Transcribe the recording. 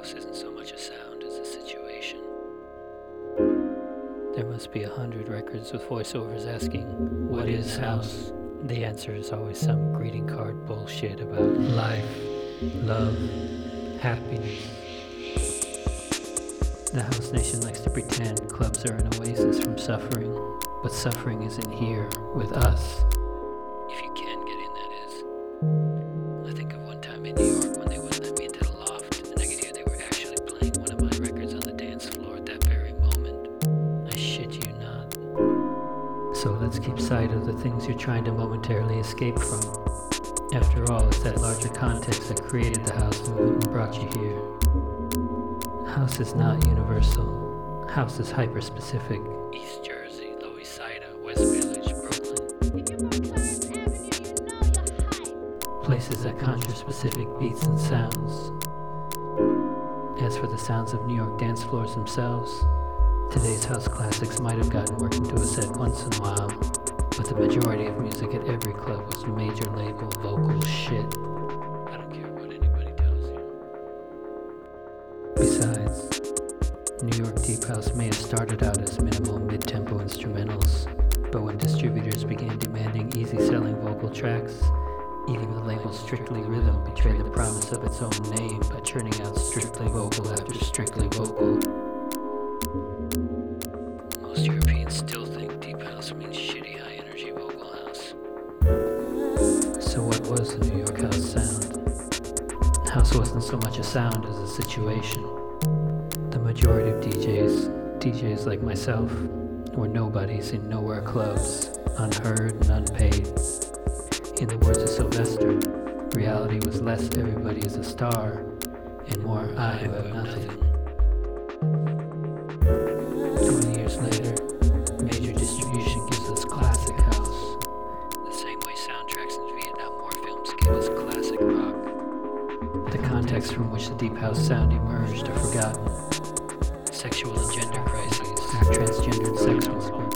house isn't so much a sound as a situation. There must be 100 records with voiceovers asking, what is house? The answer is always some greeting card bullshit about life, love, happiness. The house nation likes to pretend clubs are an oasis from suffering, but suffering isn't here with us. If you can get in, that is. I think of one time in New York when they wouldn't let me into the loft, and I could hear they were actually playing one of my records on the dance floor at that very moment. I shit you not. So let's keep sight of the things you're trying to momentarily escape from. After all, it's that larger context that created the house movement and brought you here. House is not universal. House is hyper-specific. East Jersey, Lower East Side, West Village, Brooklyn. If you're from Clarence Avenue, you know you're hype. Places that conjure specific beats and sounds. As for the sounds of New York dance floors themselves, today's house classics might have gotten work into a set once in a while, but the majority of music at every club was major label vocal shit. I don't care what anybody tells you. Besides, New York Deep House may have started out as minimal mid-tempo instrumentals, but when distributors began demanding easy-selling vocal tracks, even the label Strictly Rhythm betrayed the promise of its own name by churning out strictly vocal after strictly vocal. Most Europeans still think Deep House means shitty high-energy vocal house. So what was the New York house sound? House wasn't so much a sound as a situation. The majority of DJs like myself, were nobodies in nowhere clubs, unheard and unpaid. In the words of Sylvester, reality was less everybody is a star and more I who have nothing. 20 years later, major distribution gives us classic house, the same way soundtracks in Vietnam War films give us classic rock. The context from which the deep house sound emerged are forgotten. Sexual and gender crises, transgender and sex